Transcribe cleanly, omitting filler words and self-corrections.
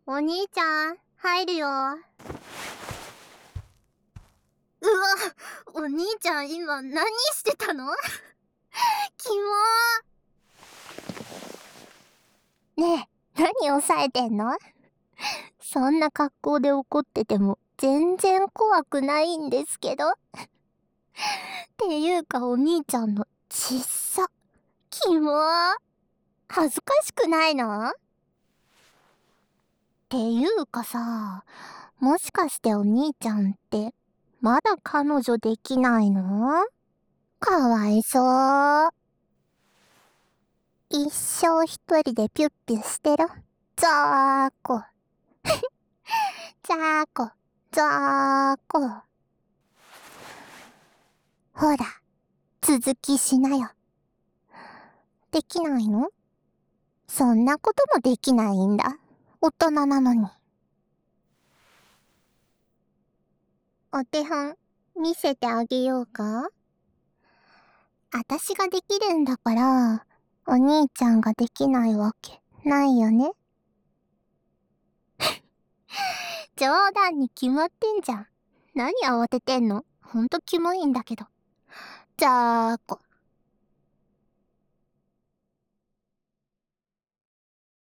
お兄ちゃん、入るよ。うわ、お兄ちゃん今何してたの？キモ。ねえ、何押さえてんの？そんな格好で怒ってても全然怖くないんですけど。っていうかお兄ちゃんのちっさ。キモ。恥ずかしくないの？っていうかさ、もしかしてお兄ちゃんってまだ彼女できないの？かわいそう。一生一人でピュッピュしてろ。ざーこ。ざーこ。ざーこ。ほら、続きしなよ。できないの？そんなこともできないんだ。大人なのに。お手本、見せてあげようか？あたしができるんだから、お兄ちゃんができないわけないよね。冗談に決まってんじゃん。何慌ててんの？ほんとキモいんだけど。じゃーこ。